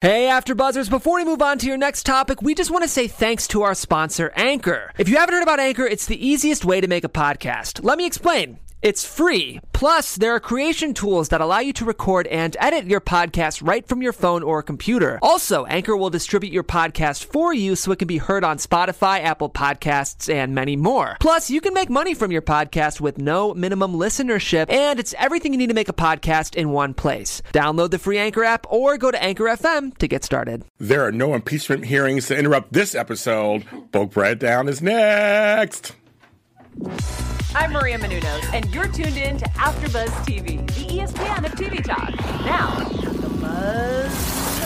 Hey, AfterBuzzers, before we move on to your next topic, we just want to say thanks to our sponsor, Anchor. If you haven't heard about Anchor, it's the easiest way to make a podcast. Let me explain. It's free. Plus, there are creation tools that allow you to record and edit your podcast right from your phone or computer. Also, Anchor will distribute your podcast for you so it can be heard on Spotify, Apple Podcasts, and many more. Plus, you can make money from your podcast with no minimum listenership, and it's everything you need to make a podcast in one place. Download the free Anchor app or go to Anchor FM to get started. There are no impeachment hearings to interrupt this episode. Book Breakdown is next. I'm Maria Menounos, and you're tuned in to AfterBuzz TV, the ESPN of TV talk. Now, the buzz.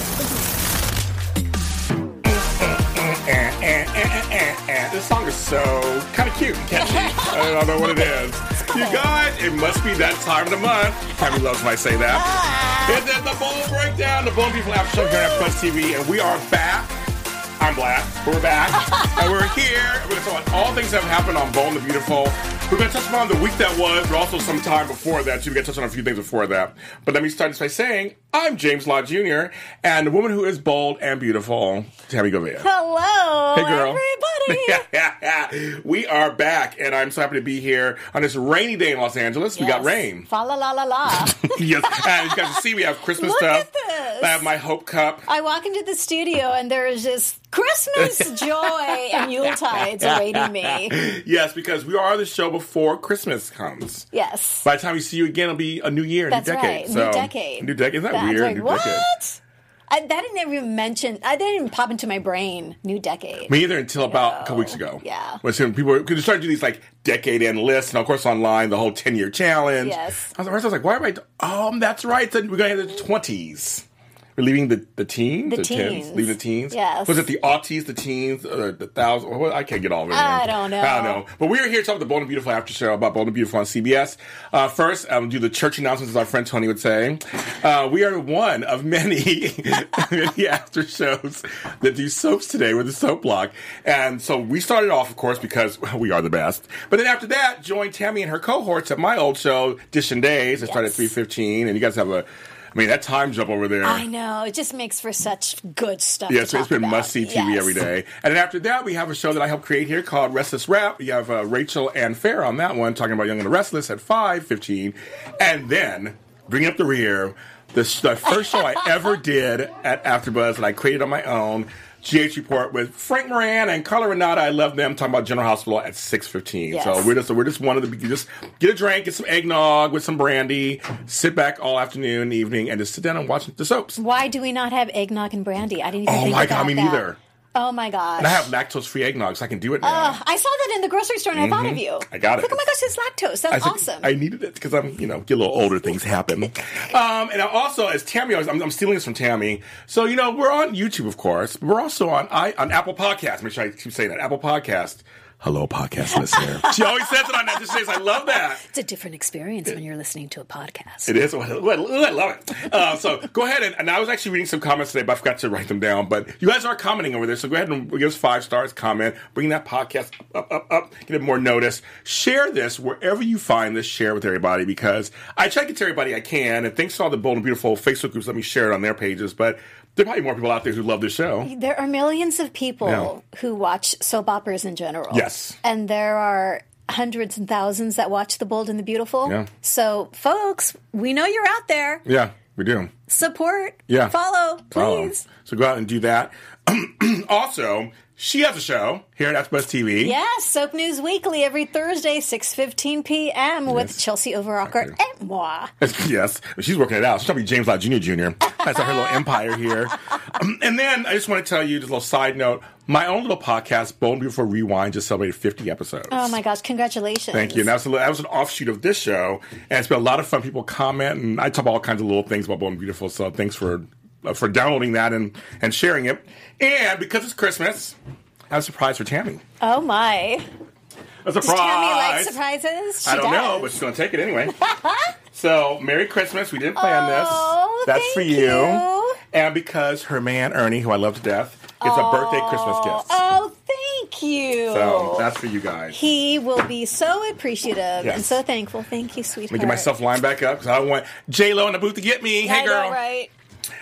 This song is so kind of cute and catchy. I don't know what it is. You guys, it must be that time of the month. Tammy loves when I say that. It's the Bold Breakdown, the Bold People After Show here at AfterBuzz TV, and we are back. I'm Black. We're back. And we're here. We're going to talk about all things that have happened on Bold and the Beautiful. We're going to touch upon the week that was, but also some time before that, too. We're going to touch on a few things before that. But let me start this by saying, I'm James Law Jr., and the woman who is bold and beautiful, Tammy Govea. Hello, hey, girl. everybody. We are back, and I'm so happy to be here on this rainy day in Los Angeles. Yes. We got rain. Fa la la la la. Yes, and you guys can see we have Christmas Look stuff. at this. I have my Hope Cup. I walk into the studio, and there is just Christmas joy and Yuletides awaiting me. Yes, because we are the show before Christmas comes. Yes. By the time we see you again, it'll be a new year, That's new decade. right. So, New decade. New decade. Isn't that That's weird? right. New What? decade. That didn't even mention. I didn't even pop into my brain. New decade. Me either until about a couple weeks ago. Yeah. When people could start to do these like decade end lists, and of course online the whole 10-year challenge. Yes. I was like, why am I? That's right. So we're going to have the 20s. We're leaving the teens? The teens. Leaving the teens? Yes. Was it the aughties, the teens, the thousands? I can't get all of it. I don't know. But we're here to talk about the Bold and Beautiful after show about Bold and Beautiful on CBS. First, do the church announcements, as our friend Tony would say. We are one of many after shows that do soaps today with the Soap Block. And so we started off, of course, because we are the best. But then after that, joined Tammy and her cohorts at my old show, Dishin' Days. It started at 3:15, and you guys have that time jump over there. I know. It just makes for such good stuff. Yes, it's been must-see TV every day. And then after that, we have a show that I helped create here called Restless Rap. You have Rachel and Fair on that one, talking about Young and the Restless at 5:15. And then, bringing up the rear, the first show I ever did at AfterBuzz that I created on my own, GH Report with Frank Moran and Carla Renata. I love them, talking about General Hospital at 6:15. Yes. So we're just one of the, just get a drink, get some eggnog with some brandy, sit back all afternoon, evening, and just sit down and watch the soaps. Why do we not have eggnog and brandy? I didn't even think Oh my about God, me that. neither. Oh my gosh. And I have lactose-free eggnog, so I can do it now. I saw that in the grocery store and I thought of you. I got it. Like, oh my gosh, it's lactose. That's awesome. I needed it because I'm, get a little older, things happen. And I also, as Tammy, I'm stealing this from Tammy. So, we're on YouTube, of course, but we're also on Apple Podcasts. Make sure I keep saying that. Apple Podcasts. Hello, podcast listener. She always says it on that. She says, I love that. It's a different experience when you're listening to a podcast. It is. I love it. So go ahead and I was actually reading some comments today, but I forgot to write them down. But you guys are commenting over there, so go ahead and give us 5 stars, comment, bring that podcast up, get it more notice. Share this wherever you find this. Share with everybody because I try to get to everybody I can. And thanks to all the Bold and Beautiful Facebook groups, let me share it on their pages. But there are probably more people out there who love this show. There are millions of people who watch soap operas in general. Yes. And there are hundreds and thousands that watch The Bold and the Beautiful. Yeah. So, folks, we know you're out there. Yeah, we do. Support. Yeah. Follow, please. So go out and do that. Also, she has a show here at AfterBuzz TV. Yes, Soap News Weekly every Thursday, 6:15 p.m. with Chelsea Overocker and moi. Yes, she's working it out. She's trying to be James Lott Jr. That's her little empire here. And then I just want to tell you, just a little side note, my own little podcast, Bold and Beautiful Rewind, just celebrated 50 episodes. Oh my gosh, congratulations. Thank you. And that was an offshoot of this show. And it's been a lot of fun. People comment, and I talk about all kinds of little things about Bold and Beautiful. So thanks for downloading that and sharing it. And because it's Christmas, I have a surprise for Tammy. Oh my. A surprise. Does Tammy like surprises? She I don't know, does. but she's going to take it anyway. So, Merry Christmas. We didn't plan Oh, this. That's for thank you. And because her man, Ernie, who I love to death, gets a birthday Christmas gift. Oh, thank you. So, that's for you guys. He will be so appreciative Yes. and so thankful. Thank you, sweetheart. Let me get myself lined back up because I don't want J-Lo in the booth to get me. Hey, I girl. know, right?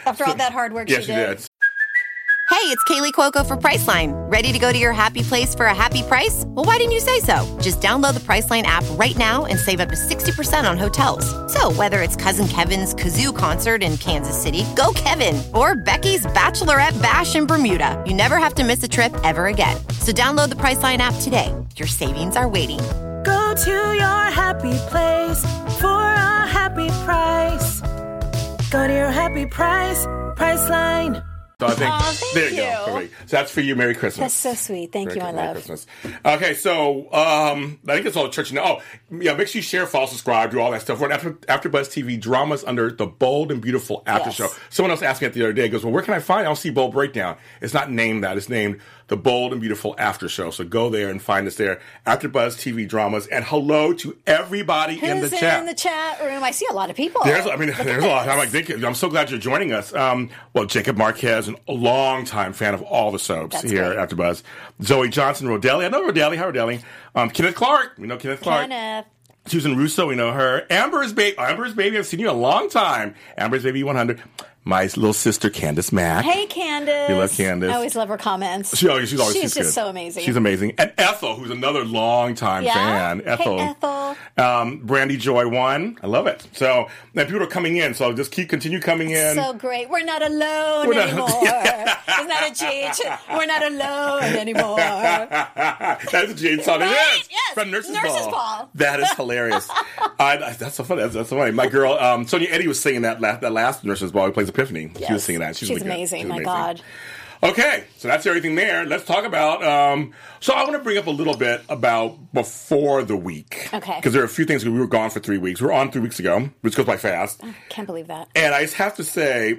After all that hard work Yeah, she did. Hey, it's Kaylee Cuoco for Priceline. Ready to go to your happy place for a happy price? Well, why didn't you say so? Just download the Priceline app right now and save up to 60% on hotels. So whether it's Cousin Kevin's Kazoo Concert in Kansas City, go Kevin, or Becky's Bachelorette Bash in Bermuda, you never have to miss a trip ever again. So download the Priceline app today. Your savings are waiting. Go to your happy place for a happy price. Go to your happy price, Priceline. So I think thank there you you. go. Perfect. So that's for you. Merry Christmas. That's so sweet. Thank you, my Merry love. Christmas. Okay, so I think that's all the church. Oh, yeah. Make sure you share, follow, subscribe, do all that stuff. We're on AfterBuzz TV dramas under the Bold and Beautiful After Yes. Show. Someone else asked me that the other day. Goes, well, where can I find it? I don't see Bold Breakdown. It's not named that. It's named the Bold and Beautiful After Show. So go there and find us there. AfterBuzz TV dramas. And hello to everybody in the Who's chat. in the chat room? I see a lot of people. There's a lot. This. I'm so glad you're joining us. Well, Jacob Marquez, a long-time fan of all the soaps That's here great. at AfterBuzz. Zoe Johnson, Rodelli. I know Rodelli. Hi, Rodelli. Kenneth Clark. We know Kenneth Clark. Kenneth. Susan Russo. We know her. Amber's baby. I've seen you a long time. Amber's baby 100. My little sister, Candace Mack. Hey, Candace. We love Candace. I always love her comments. She's always She's just good. so amazing. She's amazing. And Ethel, who's another long-time fan. Ethel. Hey, Ethel. Brandy Joy 1. I love it. So, and people are coming in, so just continue coming in. So great. We're not alone We're not- anymore. Isn't that a GH? We're not alone anymore. That's a Jade song. It Right? is. Yes. From Nurse's Nurse's Ball. Ball. That is hilarious. That's so funny. That's so funny. My girl, Sonia Eddy was singing that last Nurse's Ball. Who plays Epiphany. She was singing that. She's really good. amazing. She's My amazing. God. Okay, so that's everything there. Let's talk about. So I want to bring up a little bit about before the week. Okay. Because there are a few things. We were gone for 3 weeks. We were on 3 weeks ago, which goes by fast. Can't believe that. And I just have to say,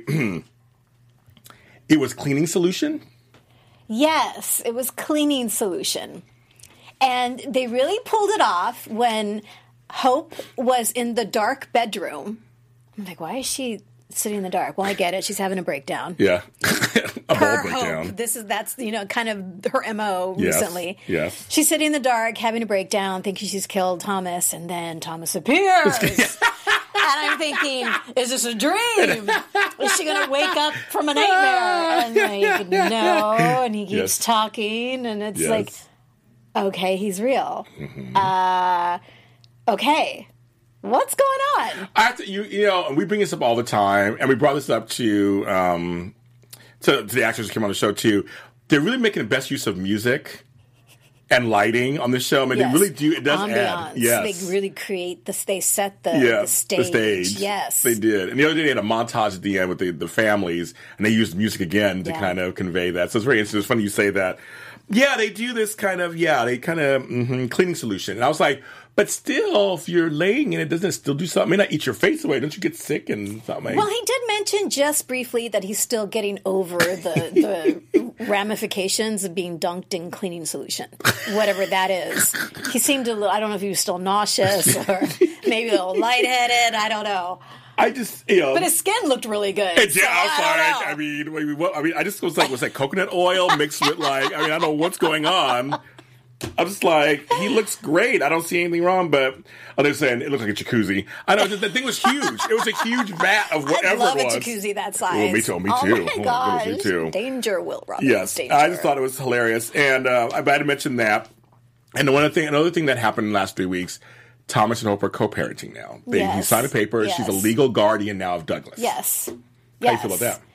it was Cleaning Solution. Yes, it was Cleaning Solution. And they really pulled it off when Hope was in the dark bedroom. I'm like, why is she sitting in the dark? Well, I get it. She's having a breakdown. Yeah, a ball Her breakdown. Hope. That's kind of her MO Yes, recently. yes. She's sitting in the dark, having a breakdown, thinking she's killed Thomas, and then Thomas appears. And I'm thinking, is this a dream? Is she going to wake up from a nightmare? And like, no. And he keeps Yes. talking, and it's Yes. like, okay, he's real. Okay, what's going on? I have to, you know, and we bring this up all the time, and we brought this up to the actors who came on the show too. They're really making the best use of music and lighting on the show. I mean, Yes. they really do. It does Ambiance. add. Yes. They really create this. They set the stage. Yes. They did. And the other day they had a montage at the end with the families, and they used music again to Yeah. kind of convey that. So it's very interesting. It's funny you say that. Yeah, they do this kind of, cleaning solution. And I was like, but still, if you're laying in it, doesn't it still do something? It may not eat your face away. Don't you get sick and something? Well, he did mention just briefly that he's still getting over the ramifications of being dunked in cleaning solution, whatever that is. He seemed I don't know if he was still nauseous or maybe a little lightheaded. I don't know. I just, But his skin looked really good. Yeah, so I'm sorry. I don't know. I mean, I just was like, was that coconut oil mixed with I don't know what's going on. I'm just like, he looks great. I don't see anything wrong, but they're saying it looks like a jacuzzi. I know the thing was huge. It was a huge vat of whatever I love it was. a jacuzzi that size. Oh, me too. Oh Oh, my goodness, gosh. me too. Danger, Will Robbins. Yes, Danger. I just thought it was hilarious, and I had to mention that. And another thing that happened in the last 3 weeks. Thomas and Hope are co-parenting now. He Yes. signed a paper. Yes. She's a legal guardian now of Douglas. Yes. How you feel about that?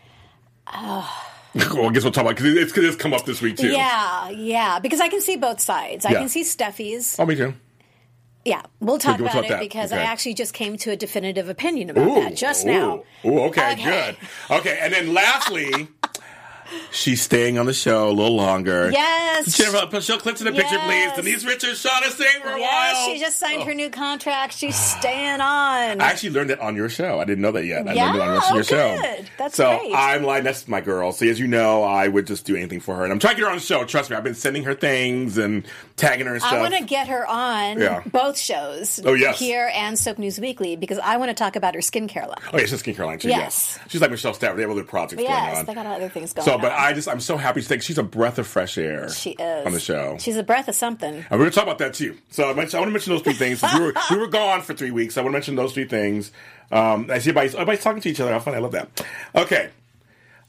Well, I guess we'll talk about it because it's come up this week too. Yeah, because I can see both sides. I Yeah. can see Steffi's. Oh, me too. Yeah, we'll talk we'll about talk it that. because Okay. I actually just came to a definitive opinion about that just now. Ooh, okay, Okay. good. Okay, and then lastly, she's staying on the show a little longer. Yes. Jennifer, show clips in the picture, please. Yes. Denise Richards, Shauna staying for a Yes, while. she just signed her new contract. She's staying on. I actually learned it on your show. I didn't know that yet. I Yeah? learned it on your Oh, show. good. That's so great. I'm like, that's my girl. So as you know, I would just do anything for her. And I'm trying to get her on the show. Trust me, I've been sending her things and tagging her and stuff. I want to get her on Yeah. both shows, Oh, yes. here and Soap News Weekly, because I want to talk about her skincare line. Oh, yeah, she's skincare line too. Yes. She's like Michelle Stafford. They have other projects going Yes, on. they got other things going So, on. but I'm so happy. She's a breath of fresh air. She is. On the show. She's a breath of something. And we're going to talk about that too. So I want to mention those three things. Since we were gone for 3 weeks. I want to mention those three things. I see everybody's talking to each other. I love that. Okay.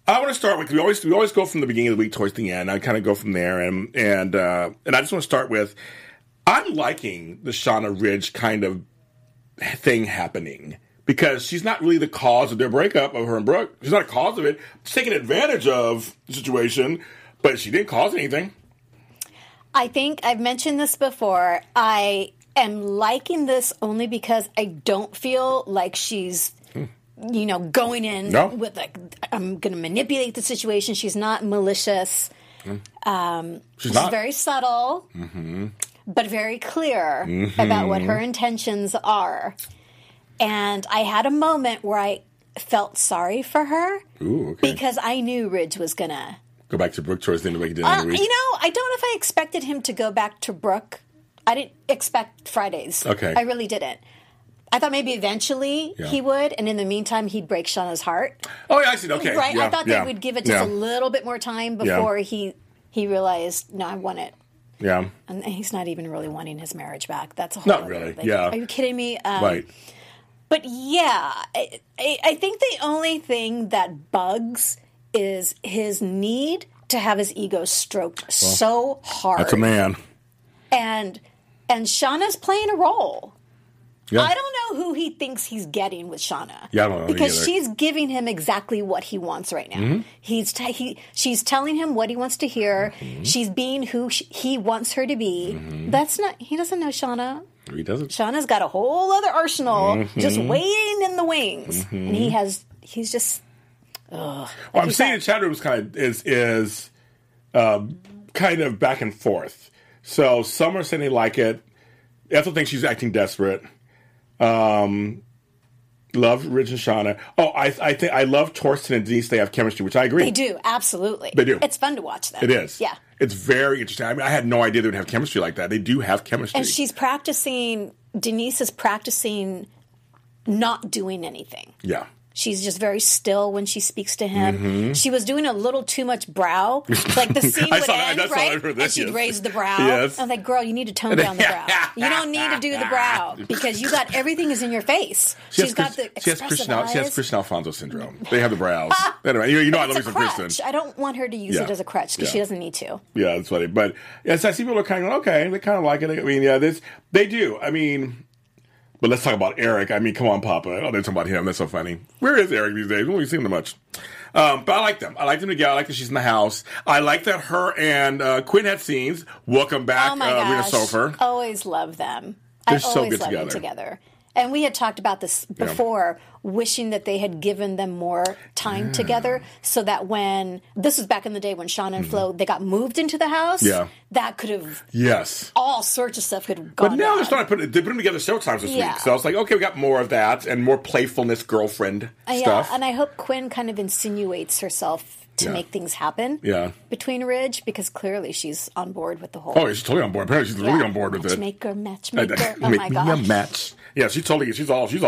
I want to start with, we always go from the beginning of the week towards the end. I kind of go from there, and I just want to start with, I'm liking the Shauna Ridge kind of thing happening, because she's not really the cause of their breakup of her and Brooke. She's not a cause of it. She's taking advantage of the situation, but she didn't cause anything. I think I've mentioned this before. I am liking this only because I don't feel like she's, going in with like, I'm going to manipulate the situation. She's not malicious. She's very subtle, but very clear about what her intentions are. And I had a moment where I felt sorry for her because I knew Ridge was going to go back to Brooke towards the end of the week. I don't know if I expected him to go back to Brooke. I didn't expect Fridays. Okay. I really didn't. I thought maybe eventually he would, and in the meantime, he'd break Shauna's heart. Oh, yeah, I see. Okay. Right? Yeah, I thought they would give it just a little bit more time before he realized, no, I want it. Yeah. And he's not even really wanting his marriage back. That's a whole Not really, yeah. Are you kidding me? Right. But yeah, I think the only thing that bugs is his need to have his ego stroked so hard. That's a man. And Shauna's playing a role. Yeah. I don't know who he thinks he's getting with Shauna. Yeah, I don't know because either. she's giving him exactly what he wants right now. She's telling him what he wants to hear. She's being who he wants her to be. That's not. He doesn't know Shauna. He doesn't. Shauna's got a whole other arsenal just waiting in the wings, and he's just. Well, I'm saying the chat room is kind of back and forth. So some are saying they like it. Ethel thinks she's acting desperate. Love Ridge and Shauna. Oh, I think I love Torsten and Denise. They have chemistry, which I agree. They do, absolutely. They do. It's fun to watch them. It is. Yeah. It's very interesting. I mean, I had no idea they would have chemistry like that. They do have chemistry. And she's practicing. Denise is practicing not doing anything. Yeah. She's just very still when she speaks to him. She was doing a little too much brow. Like the scene would end, right? And she'd raise the brow. Yes. I was like, girl, you need to tone down the brow. You don't need to do the brow because you got everything is in your face. She's got the expressive eyes. She has Kristen Alfonso syndrome. They have the brows. Anyway, you know I love me some Kristen. I don't want her to use it as a crutch because she doesn't need to. Yeah, that's funny. But yes, I see people are kind of going, okay, they kind of like it. I mean, they do. I mean... But let's talk about Eric. I mean, come on, Papa. Oh, they're talking about him. That's so funny. Where is Eric these days? We don't really see him that much. But I like them. I like them together. I like that she's in the house. I like that her and Quinn had scenes. Welcome back, Rita Sofer. Always love them. They're so good together. Them together. And we had talked about this before, wishing that they had given them more time together so that when, this was back in the day when Shauna and Flo, they got moved into the house, that could have, all sorts of stuff could have gone But now on. they put them together several times this week. So I was like, okay, we got more of that and more playfulness girlfriend stuff. And I hope Quinn kind of insinuates herself to make things happen between Ridge, because clearly she's on board with the whole... Oh, she's totally on board. Apparently she's really on board with it. Matchmaker. Oh, my gosh. Me a match. Yeah, she's all in. She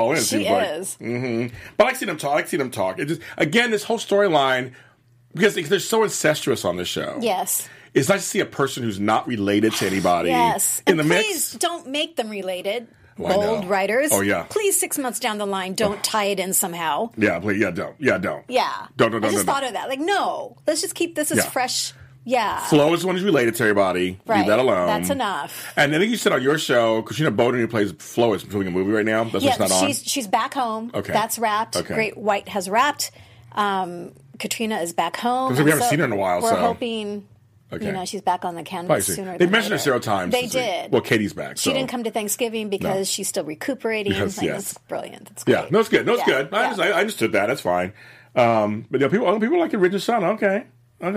is. Like. But I like seeing them talk. I like seeing them talk. It just, again, this whole storyline, because they're so incestuous on this show. Yes. It's nice to see a person who's not related to anybody in the mix. Please don't make them related. Well, bold writers. Oh, yeah. Please, 6 months down the line, don't tie it in somehow. Yeah, please. Yeah, don't. Yeah, don't. Yeah. Don't. I just thought of that. Like, no. Let's just keep this as fresh. Yeah. Flo is the one who's related to everybody. Right. Leave that alone. That's enough. And I think you said on your show, Katrina Bowden, who plays Flo, is filming a movie right now. That's what's not on. She's back home. Okay. That's wrapped. Okay. Great White has wrapped. Katrina is back home. Because we haven't seen her in a while, we're hoping... Okay. She's back on the canvas sooner. They mentioned her several times. They did. Well, Katie's back. She didn't come to Thanksgiving because she's still recuperating. Yes. It's brilliant. It's great. Yeah, no, it's good. No, it's good. I understood that. That's fine. But people like Ridge and Shauna. Okay.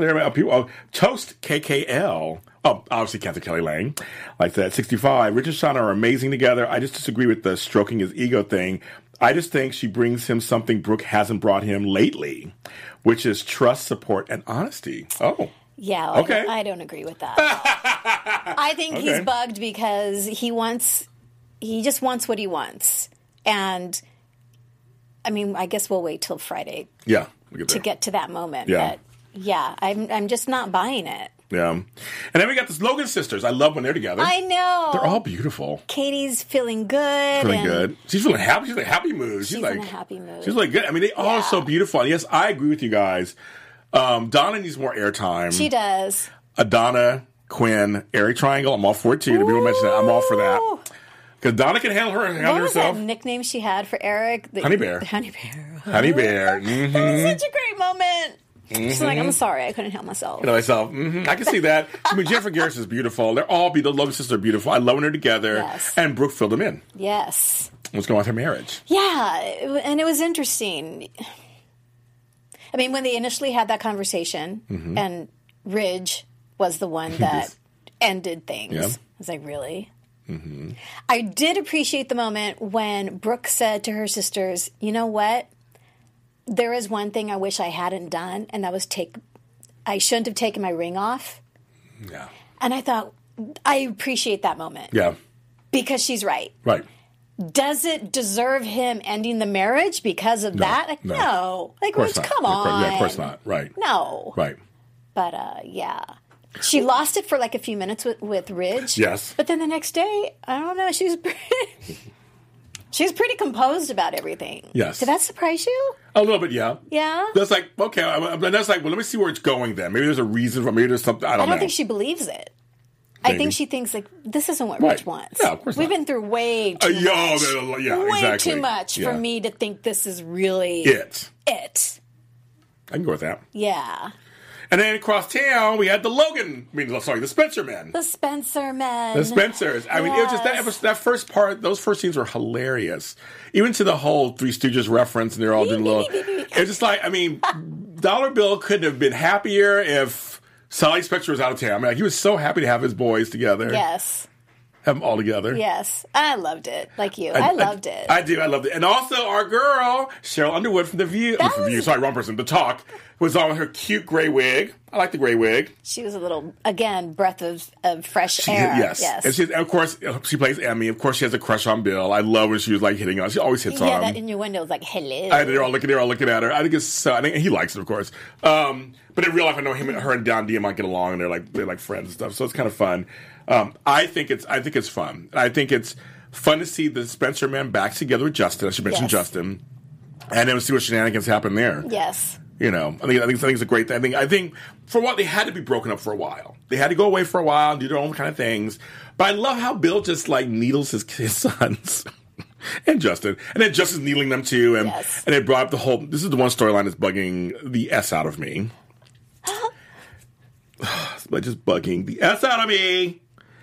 Toast KKL. Oh, obviously Kathy Kelly Lang. Like that. 65. Ridge and Shauna are amazing together. I just disagree with the stroking his ego thing. I just think she brings him something Brooke hasn't brought him lately, which is trust, support, and honesty. Oh. Yeah, okay. I don't agree with that. I think he's bugged because he just wants what he wants. And, I mean, I guess we'll wait till Friday to get to that moment. Yeah. But, I'm just not buying it. Yeah. And then we got the Logan sisters. I love when they're together. I know. They're all beautiful. Katie's feeling good. She's feeling happy. She's in a happy mood. She's in a happy mood. She's like good. I mean, they all are so beautiful. And yes, I agree with you guys. Donna needs more airtime. She does. Donna, Quinn, Eric Triangle. I'm all for it too. The people mention that. I'm all for that. Because Donna can handle What was herself. that nickname she had for Eric? Honey Bear. Honey Bear. Honey Bear. Mm-hmm. That was such a great moment. She's like, I'm sorry, I couldn't help myself. Myself. I can see that. I mean, Jennifer Garrison is beautiful. They're all beautiful. The Logan sisters are beautiful. I love when they're together. Yes. And Brooke filled them in. Yes. What's going on with her marriage? Yeah, and it was interesting. I mean, when they initially had that conversation, and Ridge was the one that ended things. Yeah. I was like, really? Mm-hmm. I did appreciate the moment when Brooke said to her sisters, you know what? There is one thing I wish I hadn't done, and that was I shouldn't have taken my ring off. Yeah. And I thought, I appreciate that moment. Yeah. Because she's right. Right. Does it deserve him ending the marriage because of that? Like, no. Like, Of course Ridge, not. come on. Yeah, of course not. Right. No. Right. But, yeah. She lost it for like a few minutes with Ridge. Yes. But then the next day, I don't know, she was pretty composed about everything. Yes. Did that surprise you? A little bit, yeah. Yeah? That's like, okay. That's like, well, let me see where it's going then. Maybe there's a reason for maybe there's something. I don't know. I don't think she believes it. I think she thinks, like, this isn't what Ridge wants. Yeah, of course We've not. been through way too much. Yeah, way exactly. too much for me to think this is really it. I can go with that. Yeah. And then across town, we had the the Spencer men. The Spencer men. The Spencers. I mean, it was just that first part, those first scenes were hilarious. Even to the whole Three Stooges reference, and they're all doing it was just like, I mean, Dollar Bill couldn't have been happier if Sally Spencer was out of town. I mean, like, he was so happy to have his boys together. Yes. Have them all together. Yes. I loved it. Like you. I loved it. I do. I loved it. And also, our girl, Cheryl Underwood from The View. Sorry, wrong person. The Talk was on with her cute gray wig. I like the gray wig. She was a little, again, breath of fresh air. Yes. And of course, she plays Emmy. Of course, she has a crush on Bill. I love when she was like hitting on. She always hits on him. Yeah, that innuendo was like, hello. They're all looking at her. I think it's so. I think he likes it, of course. But in real life, I know her and Don Dia might get along, and they're like friends and stuff. So it's kind of fun. I think it's fun. I think it's fun to see the Spencer men back together with Justin. I should mention Justin, and then see what shenanigans happen there. Yes. You know, I think it's a great thing. I think for what they had to be broken up for a while. They had to go away for a while and do their own kind of things. But I love how Bill just like needles his sons. And Justin. And then Justin's needling them too. And they brought up the whole, this is the one storyline that's bugging the S out of me. It's just bugging the S out of me.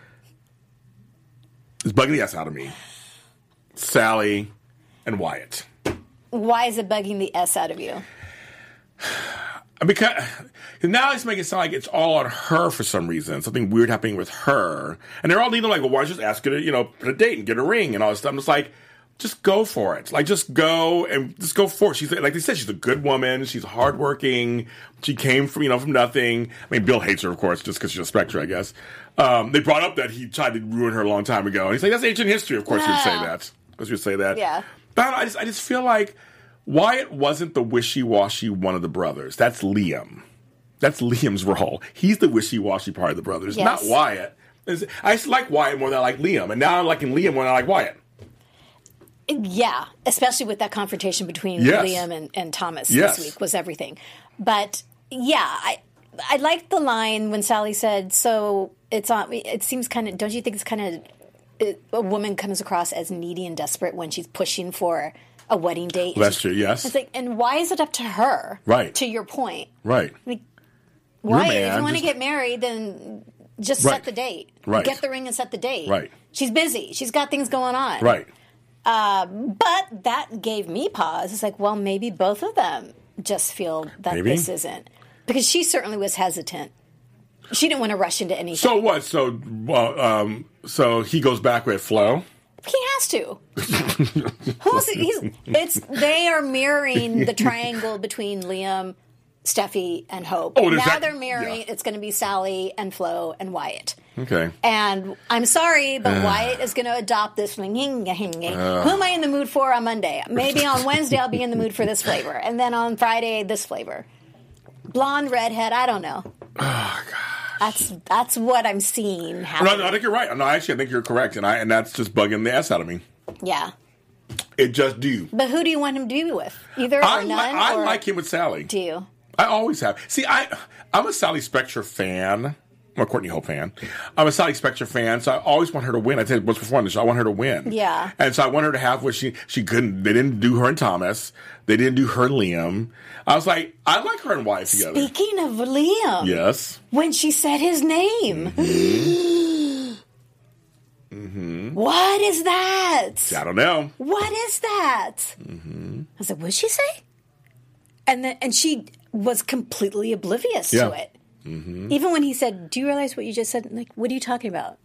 It's bugging the S out of me. Sally and Wyatt. Why is it bugging the S out of you? Because now it's making it sound like it's all on her for some reason. Something weird happening with her. And they're all needing like, well, why don't you just ask her to, put a date and get a ring and all this stuff. I'm just like, just go for it. Like, just go and just go for it. She's, like they said, she's a good woman. She's hardworking. She came from, from nothing. I mean, Bill hates her, of course, just because she's a Spectre, I guess. They brought up that he tried to ruin her a long time ago. And he's like, that's ancient history. Of course you'd say that. Of course you'd say that. Yeah. But I just feel like Wyatt wasn't the wishy-washy one of the brothers. That's Liam. That's Liam's role. He's the wishy-washy part of the brothers, not Wyatt. I used to like Wyatt more than I like Liam, and now I'm liking Liam more than I like Wyatt. Yeah, especially with that confrontation between Liam and Thomas this week was everything. But yeah, I liked the line when Sally said, "So it's on." It seems kind of. Don't you think it's kind of a woman comes across as needy and desperate when she's pushing for a wedding date? That's true. Yes. It's like, and why is it up to her? Right. To your point. Right. Like, why? If you want to get married, then just set the date. Right. Get the ring and set the date. Right. She's busy. She's got things going on. Right. But that gave me pause. It's like, well, maybe both of them just feel that this isn't. Because she certainly was hesitant. She didn't want to rush into anything. So what? So he goes back with Flo? He has to. They are mirroring the triangle between Liam, Steffi, and Hope. Oh, now they're mirroring, it's going to be Sally and Flo and Wyatt. Okay. And I'm sorry, but Wyatt is going to adopt this. Who am I in the mood for on Monday? Maybe on Wednesday I'll be in the mood for this flavor. And then on Friday, this flavor. Blonde, redhead, I don't know. Oh, gosh. That's what I'm seeing happen. No, I think you're right. No, actually, I think you're correct. And that's just bugging the ass out of me. Yeah. It just do. But who do you want him to be with? Either or none? I like him with Sally. Do you? I always have. See, I'm a Sally Spectre fan. I'm a Courtney Hope fan. I'm a Sally Spectre fan, so I always want her to win. I said what's before on the show. I want her to win. Yeah. And so I want her to have what she couldn't. They didn't do her and Thomas. They didn't do her and Liam. I was like, I like her and Wyatt together. Speaking of Liam. Yes. When she said his name. Mm-hmm. What is that? I don't know. What is that? Mm-hmm. I was like, what'd she say? And she was completely oblivious Yeah. to it. Mm-hmm. Even when he said, do you realize what you just said? Like, what are you talking about?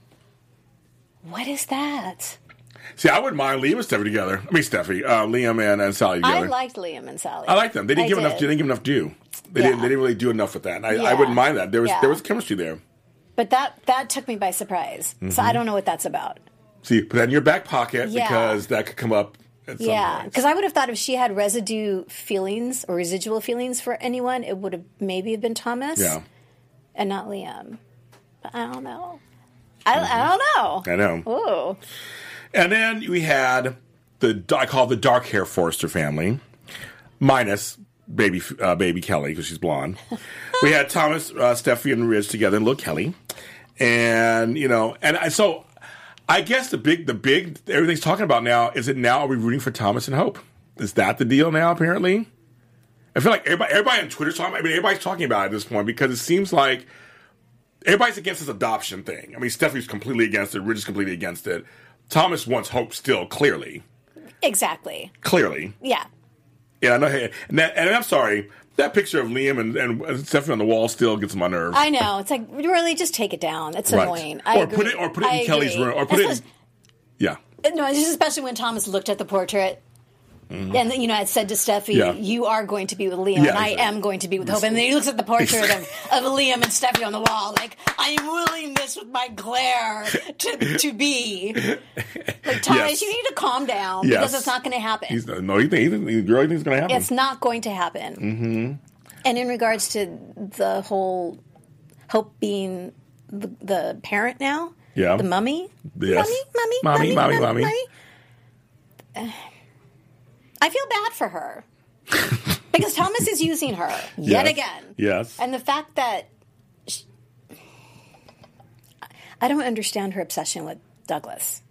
What is that? See, I wouldn't mind Liam and Steffi together. I mean, Liam and Sally together. I liked Liam and Sally. I like them. They didn't give enough. They didn't give enough due. They didn't really do enough with that. And I wouldn't mind that. There was chemistry there. But that took me by surprise. Mm-hmm. So I don't know what that's about. See, put that in your back pocket because that could come up at some point. Because I would have thought if she had residual feelings for anyone, it would have maybe been Thomas. Yeah. And not Liam. But I don't know. I don't know. I know. Ooh. And then we had I call it the dark hair Forrester family, minus baby Kelly because she's blonde. We had Thomas, Steffi, and Ridge together, and little Kelly, and so I guess the big everything's talking about now is it now are we rooting for Thomas and Hope? Is that the deal now? Apparently, I feel like everybody on Twitter's talking. I mean, everybody's talking about it at this point because it seems like everybody's against this adoption thing. I mean, Steffi's completely against it. Ridge is completely against it. Thomas wants Hope still, clearly. Exactly. Clearly. Yeah. Yeah, I know. And I'm sorry, that picture of Liam and Steffi on the wall still gets on my nerves. I know. It's like, really, just take it down. It's Right. annoying. Put it in Kelly's room. Or put it in... Yeah. No, it's just especially when Thomas looked at the portrait. Mm-hmm. And, I said to Steffi, you are going to be with Liam, and I am going to be with Hope. And then he looks at the portrait of Liam and Steffi on the wall, like, I am willing this with my glare to be. Like, Thomas, you need to calm down, because it's not going to happen. He really thinks it's going to happen. It's not going to happen. Mm-hmm. And in regards to the whole Hope being the parent now, the mummy, yes. Mommy. I feel bad for her because Thomas is using her yet again. Yes. And the fact that I don't understand her obsession with Douglas.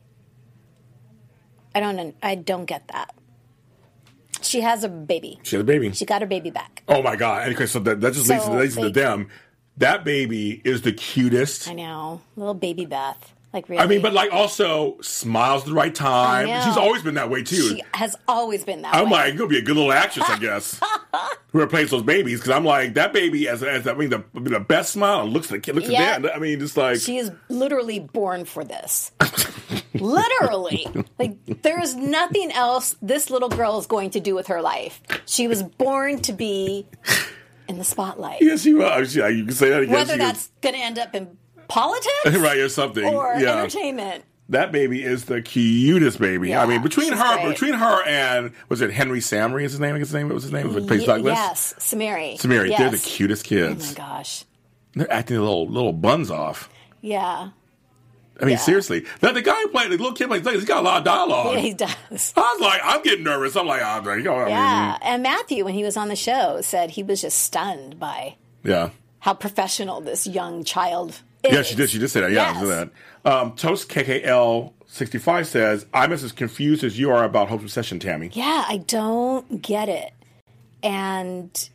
I don't get that. She has a baby. She has a baby. She got her baby back. Oh my God. Anyway, so that just leads to them. That baby is the cutest. I know. Little baby Beth. Like, really? I mean, but also smiles at the right time. She's always been that way too. She has always been that way. I'm like, you're gonna be a good little actress, I guess. Whoever plays those babies, because I'm like, that baby the best smile and looks at that. I mean, just like she is literally born for this. Literally, like there is nothing else this little girl is going to do with her life. She was born to be in the spotlight. Yes, you are. Yeah, you can say that again. Whether that's going to end up in politics, right, or something, or entertainment. That baby is the cutest baby. Yeah, I mean, between her and was it Henry Samry? Is his name? What was his name? It plays Douglas. Yes, Samiri. Yes. They're the cutest kids. Oh my gosh, they're acting little buns off. Yeah. I mean, seriously. Now, the guy who played, the little kid plays Douglas, he's got a lot of dialogue. Yeah, he does. I was like, I'm getting nervous. I'm like, and Matthew, when he was on the show, said he was just stunned by how professional this young child is. Yeah, she did. She did say that. Yeah, yes. That. Toast KKL 65 says, I'm as confused as you are about Hope's obsession, Tammy. Yeah, I don't get it. And,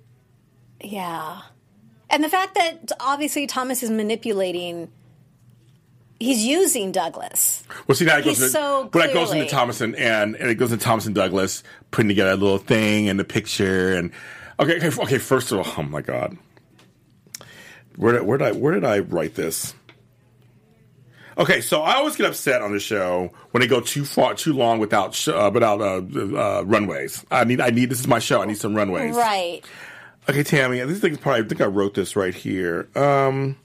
and the fact that obviously Thomas is manipulating, he's using Douglas. Well, see, that goes that goes into Thomas and it goes into Thomas and Douglas putting together a little thing and the picture. And okay, first of all, oh my God. Where did I write this? Okay, so I always get upset on the show when they go too long without runways. I need this is my show. I need some runways. Right. Okay, Tammy. I think I wrote this right here. I'm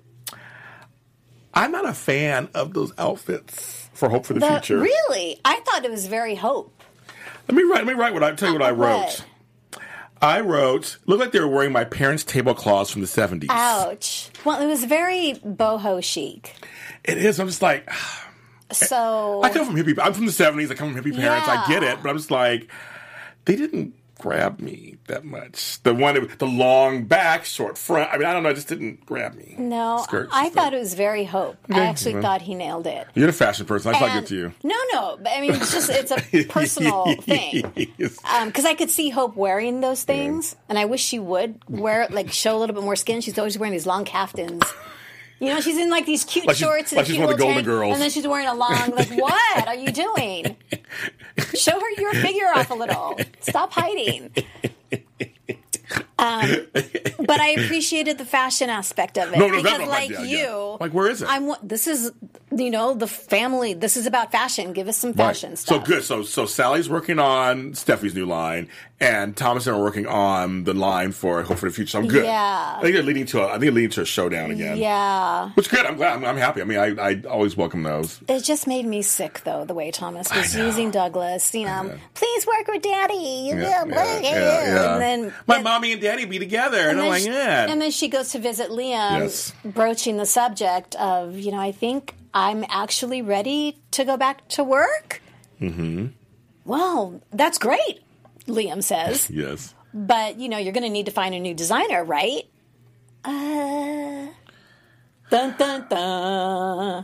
not a fan of those outfits for Hope for the future. Really, I thought it was very Hope. Let me write. Tell you what I wrote. I wrote, looked like they were wearing my parents' tablecloths from the 70s. Ouch. Well, it was very boho chic. It is. I'm just like... So... I come from hippie... I'm from the 70s. I come from hippie parents. I get it. But I'm just like... They didn't grab me that much. The long back, short front. I mean, I don't know. It just didn't grab me. No, I thought it was very Hope. I actually thought he nailed it. You're the fashion person. I thought good to you. No. But I mean, it's a personal thing. Because I could see Hope wearing those things, and I wish she would show a little bit more skin. She's always wearing these long caftans. You know, she's in like these cute shorts and she's cute one of the little Golden Girls. And then she's wearing a long, what are you doing? Show her your figure off a little. Stop hiding. But I appreciated the fashion aspect of it. No, because that's like my you. Like, where is it? This is, the family. This is about fashion. Give us some fashion stuff. So good. So Sally's working on Steffi's new line, and Thomas and I are working on the line for Hope for the Future. So I'm good. Yeah. I think they're leading to a showdown again. Yeah. Which is good. I'm glad. I'm happy. I mean, I always welcome those. It just made me sick, though, the way Thomas was using Douglas. Please work with Daddy. Yeah. And then my mommy and Daddy be together, and I'm like, yeah. And then she goes to visit Liam, broaching the subject of, I think I'm actually ready to go back to work. Mm-hmm. Well, that's great, Liam says. Yes. But, you're going to need to find a new designer, right? Dun, dun, dun.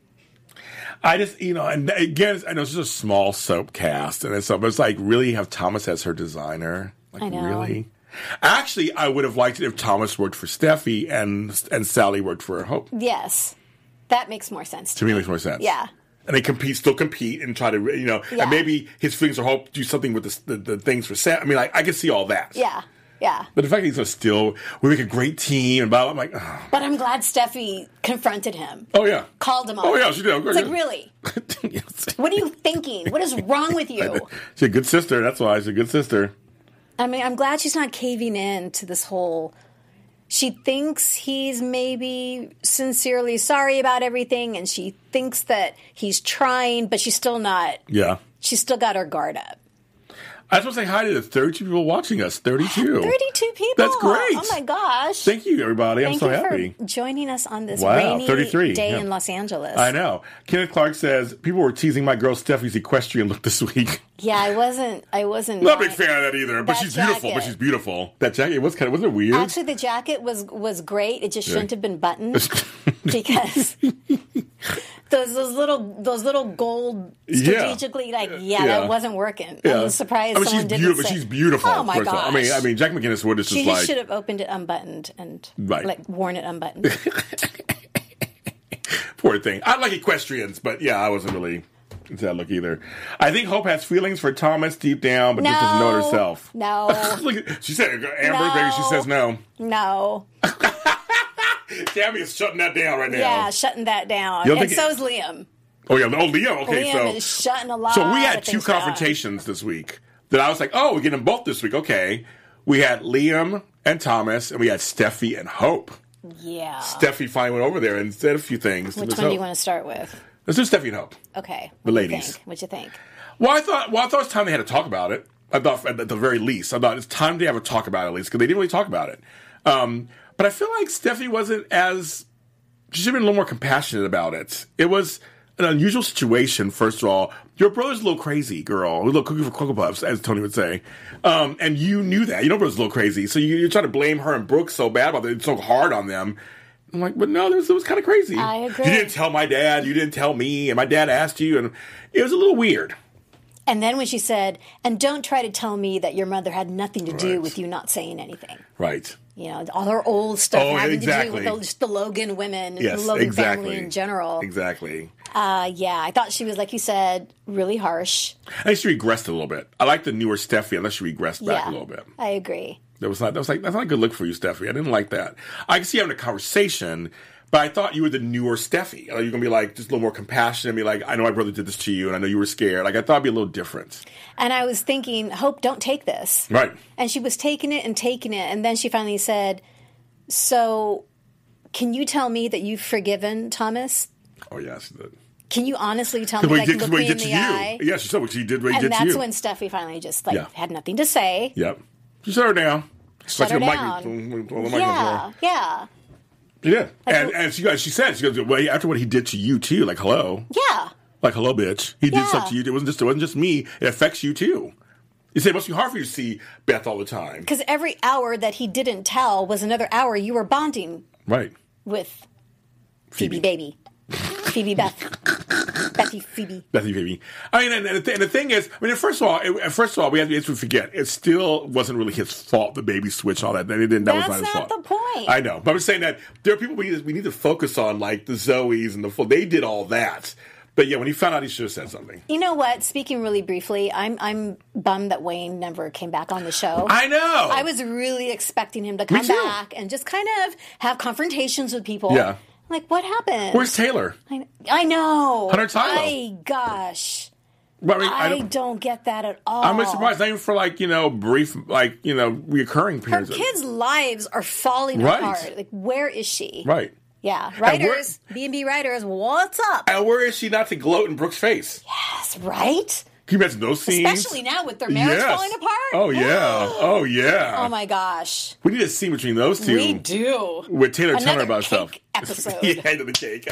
I just, and again, I know this is a small soap cast, and it's like, really have Thomas as her designer? Like, I know. Really? Actually, I would have liked it if Thomas worked for Steffi and Sally worked for Hope. Yes. That makes more sense to me. It makes more sense. Yeah. And they still compete and try to, and maybe his feelings for Hope do something with the things for Sam. I mean, I can see all that. Yeah. Yeah. But the fact that we make a great team and blah, blah, I'm like, oh. But I'm glad Steffi confronted him. Oh, yeah. Called him up. Oh, yeah, she did. It's like, really? What are you thinking? What is wrong with you? She's a good sister. That's why she's a good sister. I mean, I'm glad she's not caving in to this whole... She thinks he's maybe sincerely sorry about everything, and she thinks that he's trying, but she's still not... Yeah. She's still got her guard up. I just want to say hi to the 32 people watching us. 32. 32 people. That's great. Oh, my gosh. Thank you, everybody. I'm so happy. Thank you for joining us on this rainy 33. day in Los Angeles. I know. Kenneth Clark says, people were teasing my girl Steffi's equestrian look this week. Yeah, I wasn't. Not a big fan of that either, but she's beautiful. Jacket. But she's beautiful. That jacket wasn't it weird? Actually, the jacket was great. It just shouldn't have been buttoned because those little gold strategically that wasn't working. Yeah. I'm surprised someone didn't say. But she's beautiful. Oh my gosh! I mean, Jack McGinnis would just she just should have opened it unbuttoned and worn it unbuttoned. Poor thing. I like equestrians, but yeah, I wasn't really into that look either. I think Hope has feelings for Thomas deep down, but just doesn't know it herself. No. She said, Amber, maybe she says no. No. Tammy is shutting that down right now. Yeah, shutting that down. And so is Liam. Oh, yeah. Oh, Liam. Okay, Liam is shutting a lot. So we had two confrontations this week that I was like, oh, we're getting them both this week. Okay. We had Liam and Thomas, and we had Steffi and Hope. Yeah. Steffi finally went over there and said a few things. Which one do you want to start with? Let's do Steffi and Hope. Okay. The ladies. What'd you think? Well, I thought it was time they had to talk about it. I thought, at the very least, it's time to have a talk about it at least, because they didn't really talk about it. But I feel like Steffi wasn't she should have been a little more compassionate about it. It was an unusual situation, first of all. Your brother's a little crazy, girl. A little cookie for Cocoa Puffs, as Tony would say. And you knew that. You know brother's a little crazy. So you're trying to blame her and Brooke so bad about it, so hard on them. I'm like, but no, it was kind of crazy. I agree. You didn't tell my dad. You didn't tell me. And my dad asked you. And it was a little weird. And then when she said, and don't try to tell me that your mother had nothing to do with you not saying anything. Right. All her old stuff having to do with just the Logan women, the Logan family in general. Exactly. I thought she was, like you said, really harsh. I think she regressed a little bit. I like the newer Steffi, unless she regressed back a little bit. I agree. That's not a good look for you, Steffi. I didn't like that. I can see having a conversation, but I thought you were the newer Steffi. You're going to be like, just a little more compassionate and be like, I know my brother did this to you, and I know you were scared. Like, I thought it'd be a little different. And I was thinking, Hope, don't take this. Right. And she was taking it, and then she finally said, so can you tell me that you've forgiven Thomas? Oh, yeah, she did. Can you honestly tell me, look me in the eye? Yeah, she said what she did what he did to you. And that's when Steffi finally just, had nothing to say. Yep. She shut her down. Shut her down. Yeah. She did. And she said, well, after what he did to you, too, like, hello. Yeah. Like, hello, bitch. He did stuff to you. It wasn't just me. It affects you, too. You say it must be hard for you to see Beth all the time. Because every hour that he didn't tell was another hour you were bonding Right. with Phoebe baby. Phoebe Beth. Bethy Phoebe. Bethy Phoebe. I mean, and the thing is, I mean, first of all, we have to forget, it still wasn't really his fault, the baby switch, all that. That was not his fault. That's not the point. I know. But I'm saying that there are people we need to focus on, like the Zoes and the full. They did all that. But yeah, when he found out, he should have said something. You know what? Speaking really briefly, I'm bummed that Wayne never came back on the show. I know. I was really expecting him to come back and just kind of have confrontations with people. Yeah. Like, what happened? Where's Taylor? I know. Hunter Tylo. My gosh. Well, I don't get that at all. I'm surprised, not even for brief, reoccurring periods. Her kids' lives are falling apart. Like, where is she? Right. Yeah, writers, B&B writers, what's up? And where is she not to gloat in Brooke's face? Yes, right? Can you imagine those scenes? Especially now with their marriage falling apart. Oh, yeah. Oh, yeah. Oh, my gosh. We need a scene between those two. We do. With Taylor telling her Another about stuff. Episode. Yeah, the cake.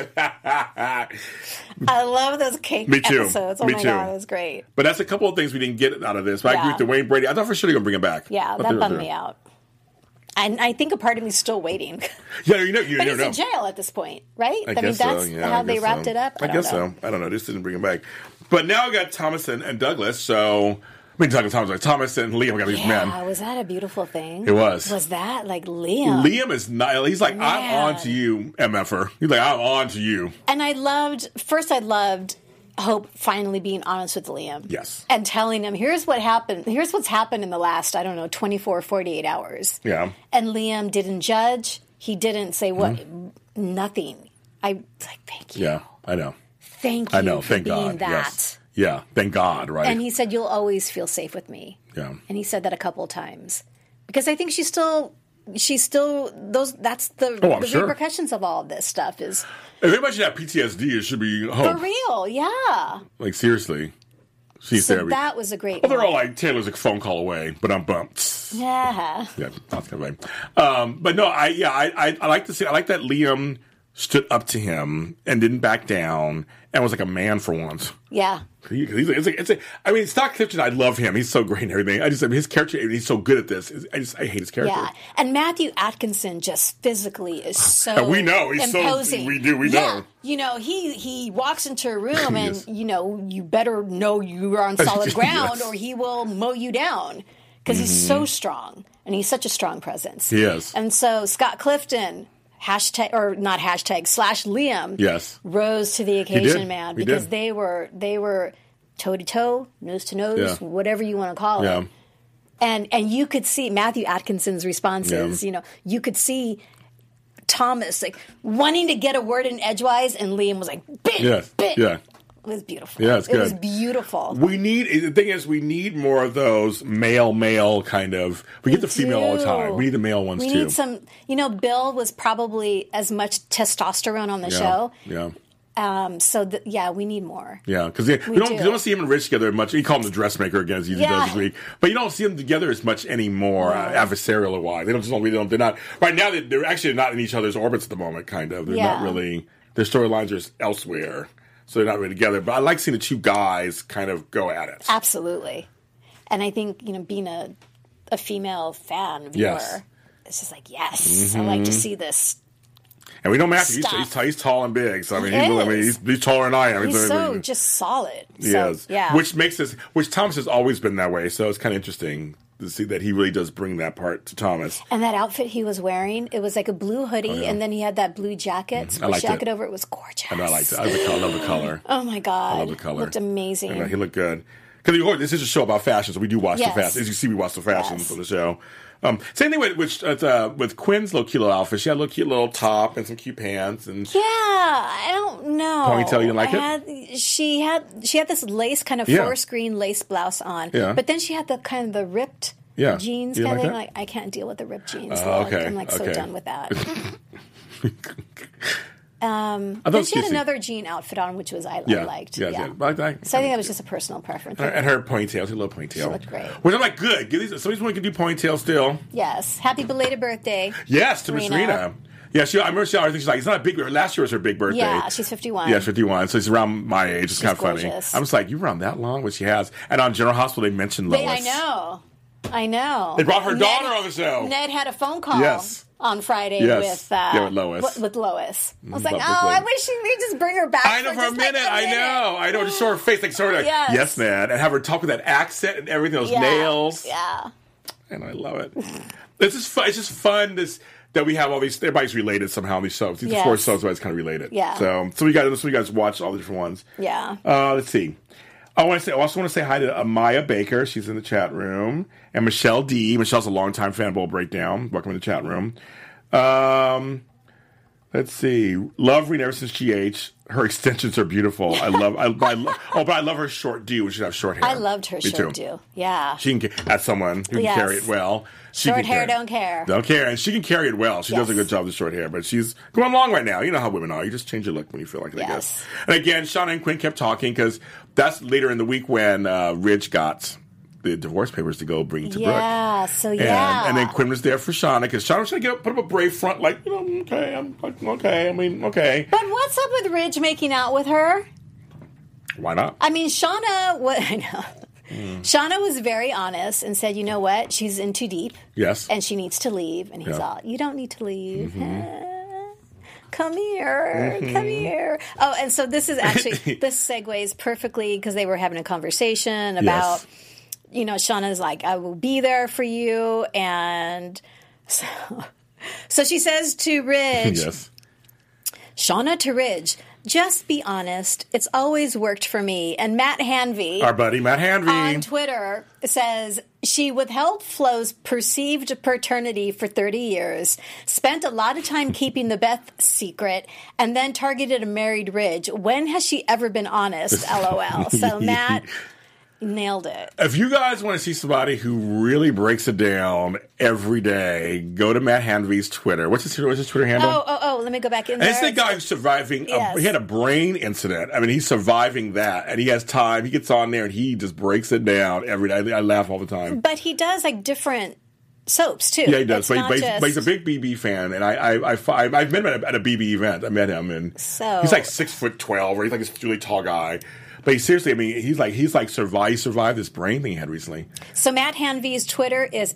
I love those cake episodes. Oh, Me my too. God, it was great. But that's a couple of things we didn't get out of this. But I agree with the Wayne Brady. I thought for sure they were going to bring him back. Yeah, that bummed me out. And I think a part of me is still waiting. Yeah, you but never he's know. in jail at this point, right? I guess that's so. Yeah, how they wrapped it up. I guess so. I don't know. This didn't bring him back. But now we got Thomas and Douglas. So, Thomas and Liam got these men. Yeah, was that a beautiful thing? It was. Was that like Liam? Liam is not. He's like, I'm on to you, MFer. He's like, I'm on to you. And I loved Hope finally being honest with Liam. Yes. And telling him, here's what happened. Here's what's happened in the last, 24, 48 hours. Yeah. And Liam didn't judge. He didn't say what, nothing. I was like, thank you. Yeah, I know. Thank you. I know. For Thank being God. that. Yes. Yeah. Thank God. Right. And he said, you'll always feel safe with me. Yeah. And he said that a couple of times. Because I think she's still that's the repercussions of all of this stuff is. If anybody should have PTSD, it should be Hope. For real, yeah. Like, seriously. She's So there. that was a great Well, they're one. all like, Taylor's a phone call away, but I'm bumped. Yeah. Yeah, that's kind of but no, I like to see. I like that Liam stood up to him and didn't back down and was like a man for once. Yeah. Scott Clifton, I love him. He's so great and everything. His character, he's so good at this. I hate his character. Yeah. And Matthew Atkinson just physically is so and we know. He's imposing. We know. You know, he walks into a room and, you better know you are on solid ground or he will mow you down because he's so strong and he's such a strong presence. He is. And so Scott Clifton, /Liam, yes, rose to the occasion, man, because did. they were toe to toe, nose to nose, whatever you want to call it. And you could see Matthew Atkinson's responses. You could see Thomas like wanting to get a word in edgewise, and Liam was like, "Bit." It was beautiful. Yeah, it's good. It was beautiful. The thing is, we need more of those male kind of. We get the female all the time. We need the male ones too. We need some. Bill was probably as much testosterone on the show. Yeah. We need more. Yeah, because you don't see him and Rich together much. You call him the dressmaker again, as he does this week. But you don't see them together as much anymore, adversarial or why. They're not. Right now, they're actually not in each other's orbits at the moment, kind of. They're not really. Their storylines are elsewhere. So they're not really together. But I like seeing the two guys kind of go at it. Absolutely. And I think, being a female fan viewer, it's just like, yes, I like to see this. And we know Matthew. He's tall and big. So, he's taller than I am. He's so just solid. Yes. Yeah. Which Thomas has always been that way. So it's kind of interesting to see that he really does bring that part to Thomas. And that outfit he was wearing, it was like a blue hoodie, and then he had that blue jacket, jacket over it was gorgeous. And I liked it. I love the color. Oh my God. I love the color. Looked amazing. He looked good. Because this is a show about fashion, so we do watch the fashion. As you see, we watch the fashions for the show. Same thing with Quinn's little cute little outfit. She had a little cute little top and some cute pants. And I don't know. Ponytail, you didn't like it? She had this lace kind of forest green lace blouse on. Yeah. But then she had the kind of the ripped jeans kind of thing. Like, I can't deal with the ripped jeans. Okay. I'm so done with that. Then she had another jean outfit on, which was I liked. Yeah. So I think that was just a personal preference. And her ponytail, she loved ponytail. She looked great. Which I'm like, good. Some of these women can do ponytail still. Yes. Happy belated birthday. Yes, to Miss Rena. Yeah, I remember I think she's like, it's not a big, last year was her big birthday. Yeah, she's 51. Yeah, 51. So she's around my age. It's kind of funny. Gorgeous. I'm just like, you're around that long? But she has. And on General Hospital, they mentioned Lois. I know. They brought her daughter on the show. Ned had a phone call on Friday with Lois. With Lois. I was like, Lovely. I wish we just bring her back. I know, for a minute. I know. Just show her face, like sort of, yes, man, and have her talk with that accent and everything, those nails. Yeah. And I love it. It's just fun. That we have all these. Everybody's related somehow on these shows. These 4 shows, everybody's kind of related. Yeah. So you guys watch all the different ones. Yeah. Let's see. I also want to say hi to Amaya Baker. She's in the chat room. And Michelle D. Michelle's a longtime fan of Bowl Breakdown. Welcome to the chat room. Let's see. Love Rena ever since GH. Her extensions are beautiful. I love her short do when she has short hair. I loved her short do. Yeah. She can, as someone who can carry it well. Short hair, don't care. Don't care. And she can carry it well. She does a good job with short hair. But she's going along right now. You know how women are. You just change your look when you feel like it, I guess. And again, Shauna and Quinn kept talking because that's later in the week when Ridge got the divorce papers to go bring to Brooke. Yeah, And then Quinn was there for Shauna because Shauna was trying to put up a brave front like, okay, okay. But what's up with Ridge making out with her? Why not? I mean, I know. Shauna was very honest and said, you know what? She's in too deep. Yes. And she needs to leave. And he's all, you don't need to leave. Come here. Come here. Oh, and so this is actually, this segues perfectly because they were having a conversation about, Shauna's like, I will be there for you. And so she says to Ridge, Shauna to Ridge, just be honest. It's always worked for me. And Matt Hanvey, our buddy Matt Hanvey, on Twitter says she withheld Flo's perceived paternity for 30 years, spent a lot of time keeping the Beth secret, and then targeted a married Ridge. When has she ever been honest? LOL. So Matt nailed it. If you guys want to see somebody who really breaks it down every day, go to Matt Hanvey's Twitter. What's his Twitter handle? Oh, let me go back in there. And it's the guy who's surviving. He had a brain incident. I mean, he's surviving that, and he has time. He gets on there, and he just breaks it down every day. I laugh all the time. But he does, like, different soaps, too. Yeah, he does. But he's a big BB fan, and I've met him at a BB event. I met him, and he's like 6'12", or he's like this really tall guy. But he's survived this brain thing he had recently. So Matt Hanvey's Twitter is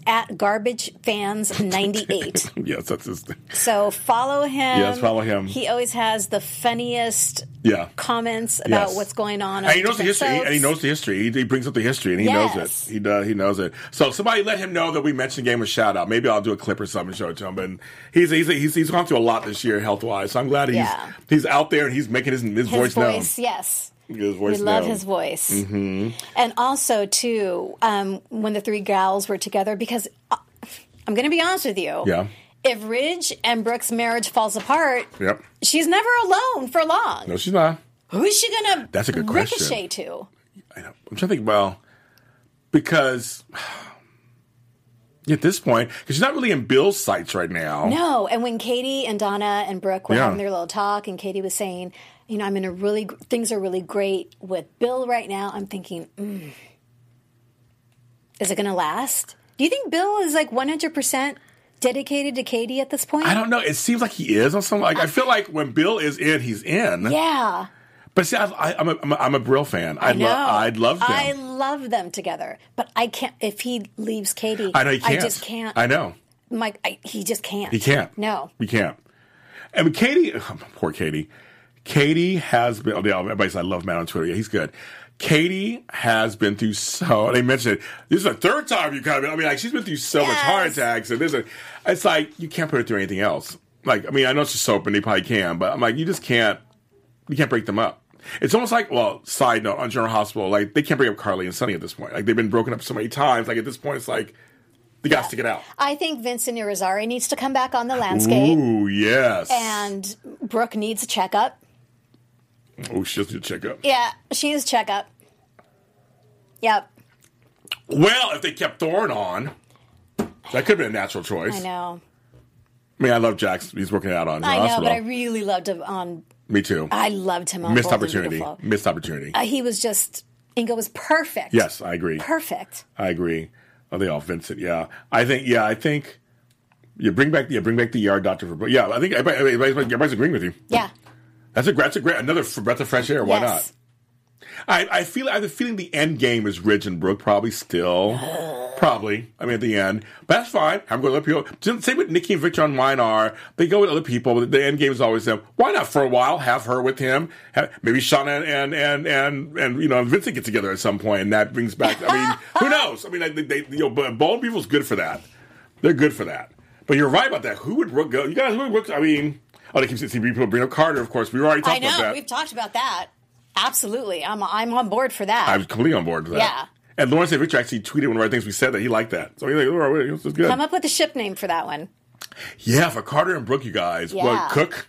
@GarbageFans98. Yes, that's his thing. So follow him. Yes, follow him. He always has the funniest comments about what's going on. And he knows the history. And he knows the history. He brings up the history, and he knows it. He does. He knows it. So somebody let him know that we mentioned Game of Shout Out. Maybe I'll do a clip or something and show it to him. But he's gone through a lot this year health wise. So I'm glad he's out there and he's making his voice known. Yes. We love his voice. Mm-hmm. And also, too, when the 3 gals were together, because I'm going to be honest with you. Yeah. If Ridge and Brooke's marriage falls apart, she's never alone for long. No, she's not. Who is she going to That's a good ricochet to? I know. I'm trying to think, because at this point, because she's not really in Bill's sights right now. No, and when Katie and Donna and Brooke were having their little talk, and Katie was saying, I'm in things are really great with Bill right now. I'm thinking, is it going to last? Do you think Bill is like 100% dedicated to Katie at this point? I don't know. It seems like he is on some. Like I feel like when Bill is in, he's in. Yeah. But see, I'm a Brill fan. I know. I'd love them. I love them together. But I can't. If he leaves Katie, I know he can't. I just can't. I know. He just can't. He can't. No. He can't. I mean, Katie. Poor Katie. Katie has been. Everybody says I love Matt on Twitter. Yeah, he's good. Katie has been through so. They mentioned it. This is the 3rd time you kind of. I mean, like she's been through so much heart attacks, and it's like you can't put her through anything else. Like, I mean, I know it's just soap, and they probably can, but I'm like, you just can't. You can't break them up. It's almost like, side note on General Hospital, like they can't bring up Carly and Sonny at this point. Like they've been broken up so many times. Like at this point, it's like they got to stick it out. I think Vincent Irizarry needs to come back on the landscape. Ooh, yes. And Brooke needs a checkup. Oh, she does need a checkup. Yeah, she needs a checkup. Yep. Well, if they kept Thorne on, that could have been a natural choice. I know. I mean, I love Jax. He's working it out on General Hospital. But I really loved him on. Me too. I loved him on Missed Bold opportunity. and Beautiful. Missed opportunity. He was just. Ingo was perfect. Yes, I agree. Perfect. I agree. Oh, they all Vincent. Yeah, I think. bring back the ER doctor for. Yeah, I think everybody's agreeing with you. Yeah. That's a great another breath of fresh air. Why not? I have the feeling the end game is Ridge and Brooke probably still. Probably. I mean, at the end. But that's fine. I'm going to let people. Same with Nikki and Victor on mine are. They go with other people, but the end game is always them. Why not for a while have her with him? Maybe Shauna and Vincent get together at some point, and that brings back. I mean, who knows? I mean, but Bald People's good for that. They're good for that. But you're right about that. Who would Brooke go? You guys, who would Brooke? I mean, they keep seeing people bring up Carter. Of course, we already talked about that. We've talked about that. Absolutely. I'm on board for that. I'm completely on board for that. Yeah. And Lawrence and Victor actually tweeted one of the right things we said that he liked that. So he's like, oh, this is good. Come up with a ship name for that one. Yeah, for Carter and Brooke, you guys. Yeah. What, Cook?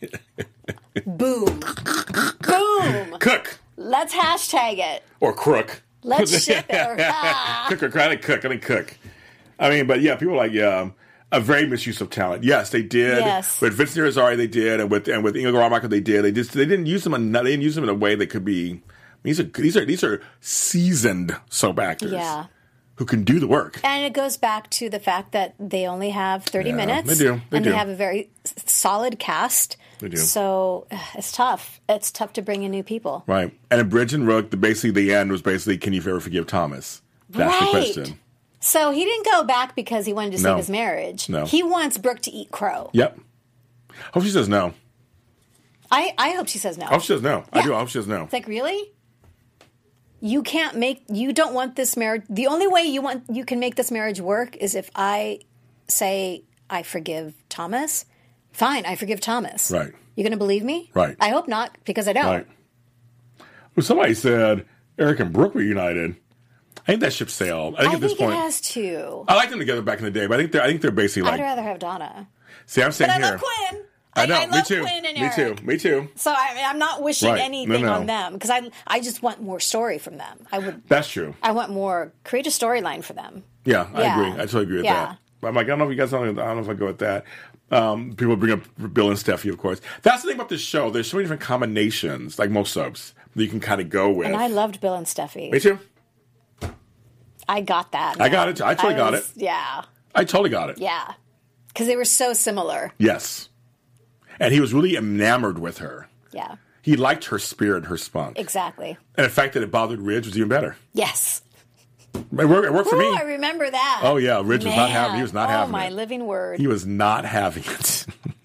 Boom. Boom. Cook. Let's hashtag it. Or Crook. Let's ship it. Cook or I think Cook. I mean, but yeah, people are like, a very misuse of talent. Yes, they did. Yes. With Vincent Irizarry, they did, and with Inga Garmichael, they did. They didn't use them. They didn't use them in a way that could be. These are seasoned soap actors. Yeah. Who can do the work. And it goes back to the fact that they only have 30 minutes. They do. They have a very solid cast. They do. So it's tough. It's tough to bring in new people. Right. And in Bridge and Rook, the end was basically, can you ever forgive Thomas? That's the question. So he didn't go back because he wanted to save his marriage. No. He wants Brooke to eat crow. Yep. Hope she says no. I hope she says no. I hope she says no. Yeah. I do. I hope she says no. It's like, really? You don't want this marriage. The only way you can make this marriage work is if I say I forgive Thomas. Fine, I forgive Thomas. Right. You going to believe me? Right. I hope not, because I don't. Right. Well, somebody said Eric and Brooke reunited. I think that ship sailed. I think at this point it has to. I liked them together back in the day, but I think they're basically like. I'd rather have Donna. See, I'm saying but here. I love Quinn. I know. I Me love too. Quinn and Eric. Me too. So I'm not wishing Right. anything No. on them because I just want more story from them. That's true. I want more. Create a storyline for them. Yeah, I agree. I totally agree with Yeah. that. But I'm like, I don't know if you guys. I don't know if I go with that. People bring up Bill and Steffi, of course. That's the thing about this show. There's so many different combinations, like most soaps, that you can kind of go with. And I loved Bill and Steffi. Me too. I got that. I got it. I totally got it. Yeah. I totally got it. Yeah. Because they were so similar. Yes. And he was really enamored with her. Yeah. He liked her spirit, her spunk. Exactly. And the fact that it bothered Ridge was even better. Yes. It worked for me. I remember that. Oh, yeah. Ridge was not having it. He was not having it. Oh, my living word. He was not having it.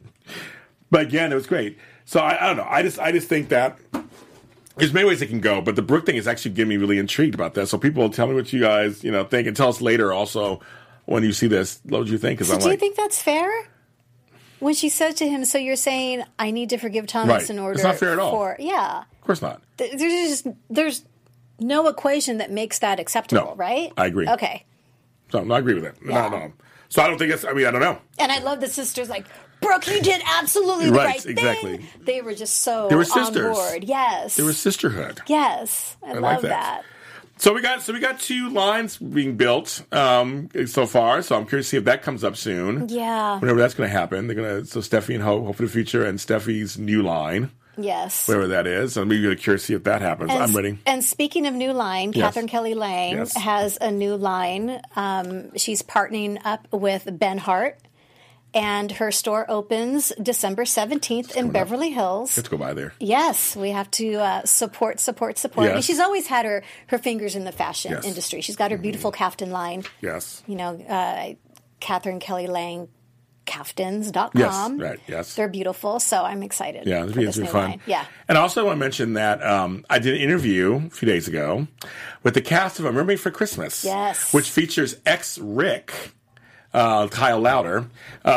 But again, it was great. So I don't know. I just think that there's many ways it can go, but the Brooke thing is actually getting me really intrigued about that. So people, tell me what you guys think, and tell us later also when you see this what you think. So do you think that's fair? When she said to him, "So you're saying I need to forgive Thomas in order?" It's not fair at all. Yeah, of course not. There's no equation that makes that acceptable, No, right? I agree. Okay. So I agree with that. Yeah. No. So I don't think it's. I mean, I don't know. And I love the sisters. Like, Brooke, you did absolutely the right thing. Exactly. They were just so They were sisters. on board. Yes. There was sisterhood. Yes, I love like that. So we got 2 lines being built so far. So I'm curious to see if that comes up soon. Yeah. Whenever that's going to happen, so Steffi and Hope for the Future, and Steffi's new line, Yes. whatever that is. I'm really curious to see if that happens. I'm ready. And speaking of new line, Yes. Catherine Kelly Lang Yes. has a new line. She's partnering up with Ben Hart. And her store opens December 17th in Beverly Hills. Let's go by there. Yes, we have to support. Yes. I mean, she's always had her fingers in the fashion Yes. industry. She's got her beautiful kaftan line. Yes. Catherine Kelly Lang kaftans.com. Yes, right, yes. They're beautiful, so I'm excited. Yeah, for this be new fun. line. Yeah. And also I want to mention that I did an interview a few days ago with the cast of A Mermaid for Christmas. Yes. Which features ex-Rick, Kyle Lowder.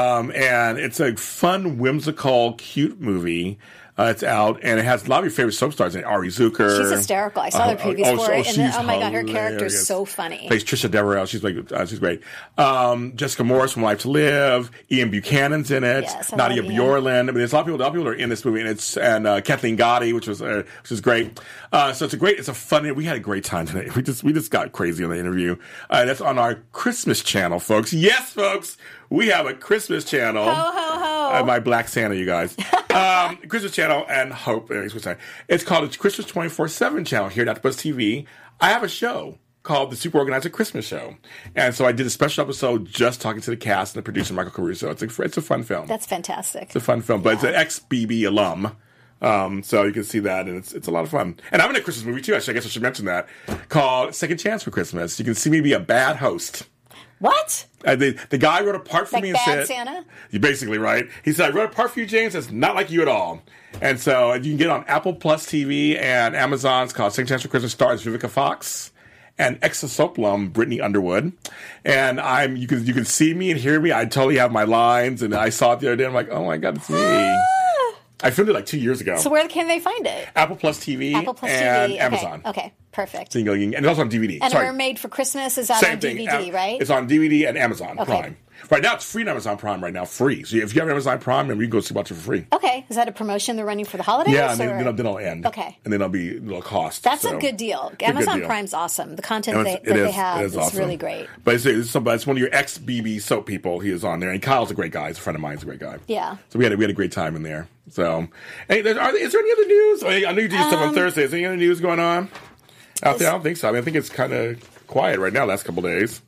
And it's a fun, whimsical, cute movie. It's out, and it has a lot of your favorite soap stars in it. Ari Zucker. She's hysterical. I saw the previews for it, and then, oh my God, her character is hilarious. so funny. Plays Trisha Deverell. She's great. Jessica Morris from Life to Live. Ian Buchanan's in it. Yes, I Nadia love Ian. Bjorlund. I mean, there's a lot of people are in this movie, and Kathleen Gotti, which is great. So it's a fun. We had a great time tonight. We just got crazy on the interview. That's on our Christmas channel, folks. Yes, folks, we have a Christmas channel. Ho, ho, ho. My Black Santa, you guys. Christmas channel and Hope. It's called the Christmas 24/7 channel here at AfterBuzz TV. I have a show called the Super Organizer Christmas Show. And so I did a special episode just talking to the cast and the producer, Michael Caruso. It's a fun film. That's fantastic. It's a fun film, but it's an ex-BB alum. So you can see that, and it's a lot of fun. And I'm in a Christmas movie, too. Actually, I guess I should mention that. Called Second Chance for Christmas. You can see me be a bad host. What? The guy wrote a part for me and bad said... Santa? You're basically right. He said, I wrote a part for you, James, that's not like you at all. And so you can get it on Apple Plus TV and Amazon. It's called Second Chance for Christmas. Stars Vivica Fox and Exosoplum, Brittany Underwood. And you can see me and hear me. I totally have my lines, and I saw it the other day. I'm like, oh my God, it's me. I filmed it like 2 years ago. So where can they find it? Apple Plus TV and Amazon. Okay, perfect. So and it's also on DVD. And Mermaid for Christmas is out on DVD, right? It's on DVD and Amazon Prime. Right now, it's free on Amazon Prime right now, free. So if you have Amazon Prime, then you can go watch it for free. Okay. Is that a promotion they're running for the holidays? Yeah, and then it'll end. Okay. And then it'll cost. That's a good deal. Amazon Prime's awesome. The content they have is awesome. Really great. But it's one of your ex-BB soap people. He is on there. And Kyle's a great guy. He's a friend of mine. He's a great guy. Yeah. So we had a great time in there. So, is there any other news? I know you do stuff on Thursday. Is there any other news going on out there? I don't think so. I think it's kind of quiet right now last couple of days.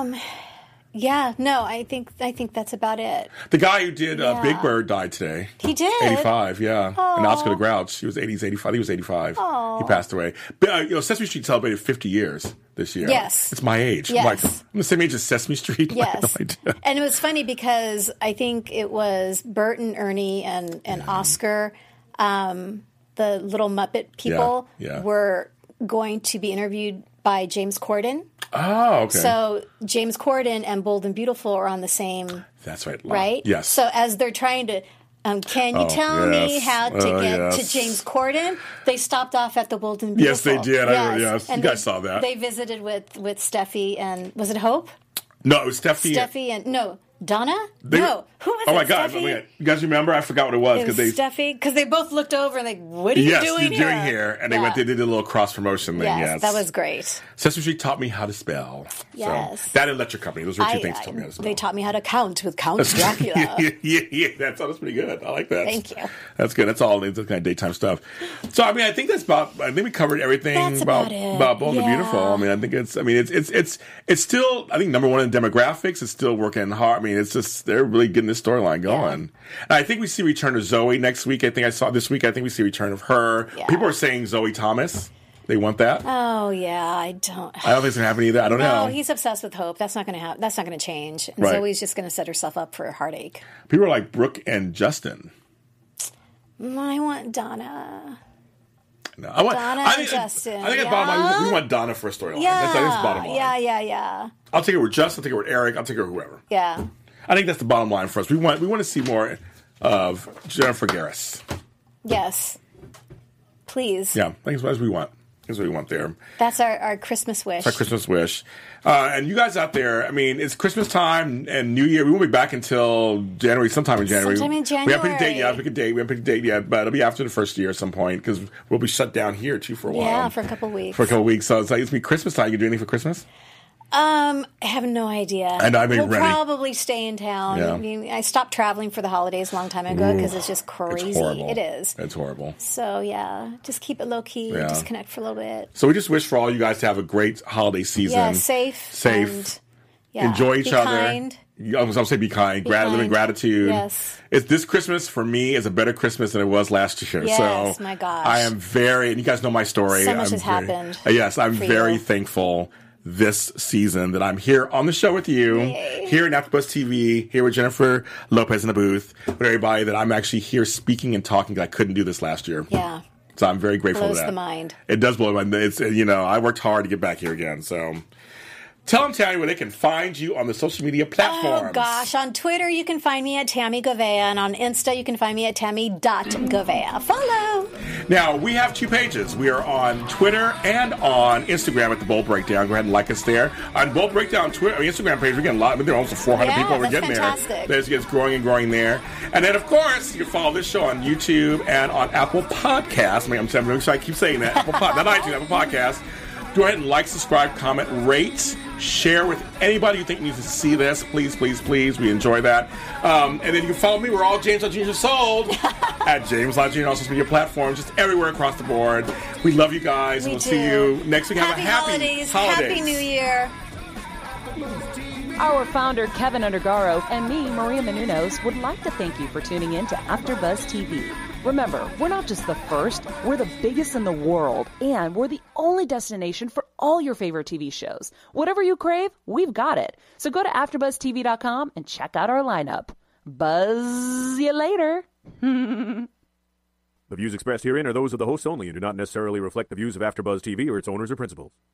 Yeah, no, I think that's about it. The guy who did Big Bird died today. He did? 85, yeah. Aww. And Oscar the Grouch. He was 85. He was 85. Aww. He passed away. But, Sesame Street celebrated 50 years this year. Yes. It's my age. Yes. I'm the same age as Sesame Street. Yes. I have no idea. And it was funny because I think it was Bert and Ernie and Oscar, the little Muppet people, were going to be interviewed by James Corden. Oh, okay. So James Corden and Bold and Beautiful are on the same... That's right. Right? Yes. So as they're trying to... can you tell me how to get to James Corden? They stopped off at the Bold and Beautiful. Yes, they did. Yes. You guys saw that. They visited with Steffi and... Was it Hope? No, it was Steffi. Steffi and... No. Donna? Who was it? Oh my God! Steffi? You guys remember? I forgot what it was Steffi, because they both looked over and what are you doing here? And they did a little cross promotion thing. Yes, that was great. Sesame Street taught me how to spell. Yes, so, that and Electric Company. Those were two things that taught me how to spell. They taught me how to count with Count Dracula. yeah, that's pretty good. I like that. Thank you. That's good. That's all. It's kind of daytime stuff. So I think that's about. I think we covered everything about Bold and Beautiful. I think it's still. I think number one in demographics. It's still working hard. It's just they're really getting this storyline going. And I think we see return of Zoe next week. I think we see return of her. Yeah. People are saying Zoe Thomas. They want that. Oh yeah, I don't think it's gonna happen either. I don't know. No, he's obsessed with Hope. That's not gonna happen. That's not gonna change. And Zoe's just gonna set herself up for a heartache. People are like Brooke and Justin. I want Donna. No, I want Donna and Justin. I think at bottom line, we want Donna for a storyline. That's bottom line. Yeah. I'll take her with Justin. I'll take her with Eric. I'll take her with whoever. Yeah. I think that's the bottom line for us. We want to see more of Jennifer Garris. Yes. Please. Yeah, that's what we want. That's what we want there. That's our Christmas wish. It's our Christmas wish. And you guys out there, it's Christmas time and New Year. We won't be back until January, sometime in January. We haven't picked a date yet. We haven't picked a date yet, but it'll be after the first year at some point because we'll be shut down here, too, for a while. Yeah, for a couple weeks. So it's going to be Christmas time. You do anything for Christmas? I have no idea. And we'll probably stay in town. Yeah. I stopped traveling for the holidays a long time ago because it's just crazy. It's horrible. It is. It's horrible. So, yeah, just keep it low-key. Yeah. Disconnect for a little bit. So we just wish for all you guys to have a great holiday season. Yeah, safe. And, enjoy each other. Kind. I was going to say be kind. Live in gratitude. Yes. This Christmas, for me, is a better Christmas than it was last year. Yes, so my gosh. I am and you guys know my story. So much has happened. Yes, I'm very thankful this season that I'm here on the show with you, here in AfterBuzz TV, here with Jennifer Lopez in the booth, with everybody, that I'm actually here speaking and talking. I couldn't do this last year. Yeah. So I'm very grateful for that. Blows the mind. It does blow my mind. I worked hard to get back here again, so... Tell them, Tammy, where they can find you on the social media platforms. Oh, gosh. On Twitter, you can find me at Tammy Govea, and on Insta, you can find me at Tammy.Govea. Follow! Now, we have 2 pages. We are on Twitter and on Instagram at The Bold Breakdown. Go ahead and like us there. On Bold Breakdown Instagram page, we're getting a lot. There are almost 400 people we're getting fantastic. there. It's growing and growing there. And then, of course, you can follow this show on YouTube and on Apple Podcasts. I'm really sorry I keep saying that. Not iTunes, Apple Podcasts. Go ahead and like, subscribe, comment, rate, Share with anybody you think needs to see this. Please, please, please. We enjoy that. And then you can follow me. We're all James Lott Jr. Sold at James Lott Jr. on all social media platforms, just everywhere across the board. We love you guys. We and we'll do. see you next week. Have a holidays. Happy New Year. Our founder, Kevin Undergaro, and me, Maria Menounos, would like to thank you for tuning in to AfterBuzz TV. Remember, we're not just the first, we're the biggest in the world, and we're the only destination for all your favorite TV shows. Whatever you crave, we've got it. So go to AfterBuzzTV.com and check out our lineup. Buzz you later. The views expressed herein are those of the hosts only and do not necessarily reflect the views of AfterBuzz TV or its owners or principals.